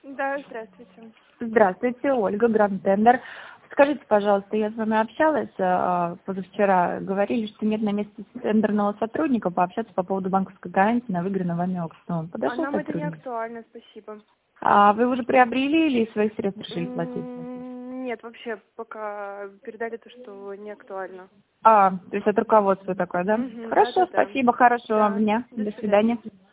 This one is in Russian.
Да, здравствуйте. Здравствуйте, Ольга, Гранд Тендер. Скажите, пожалуйста, я с вами общалась позавчера, говорили, что нет на месте тендерного сотрудника пообщаться по поводу банковской гарантии на выигранный вами аукцион. А Подошел нам это не сотрудник? актуально, спасибо. А вы уже приобрели или из своих средств решили платить? Нет, вообще пока передали то, что не актуально. То есть от руководства такое, да? Хорошо, Да-да-да. спасибо, хорошего вам Да, дня. до До свидания. свидания.